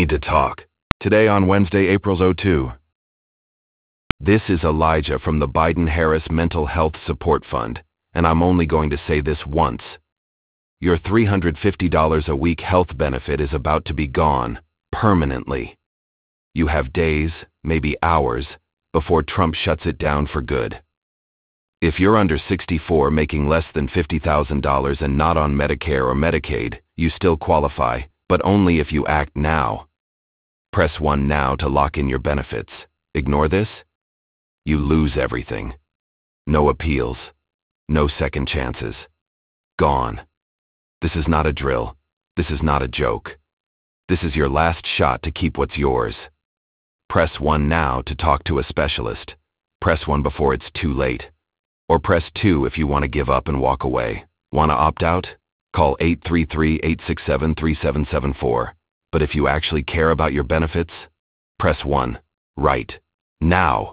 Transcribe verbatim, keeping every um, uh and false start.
Need to talk. Today on Wednesday, April second. This is Elijah from the Biden-Harris Mental Health Support Fund, and I'm only going to say this once. Your three hundred fifty dollars a week health benefit is about to be gone, permanently. You have days, maybe hours, before Trump shuts it down for good. If you're under sixty-four making less than fifty thousand dollars and not on Medicare or Medicaid, you still qualify, but only if you act now. Press one now to lock in your benefits. Ignore this? You lose everything. No appeals. No second chances. Gone. This is not a drill. This is not a joke. This is your last shot to keep what's yours. Press one now to talk to a specialist. Press one before it's too late. Or press two if you want to give up and walk away. Want to opt out? Call eight three three, eight six seven, three seven seven four. But if you actually care about your benefits, press one. Right. Now.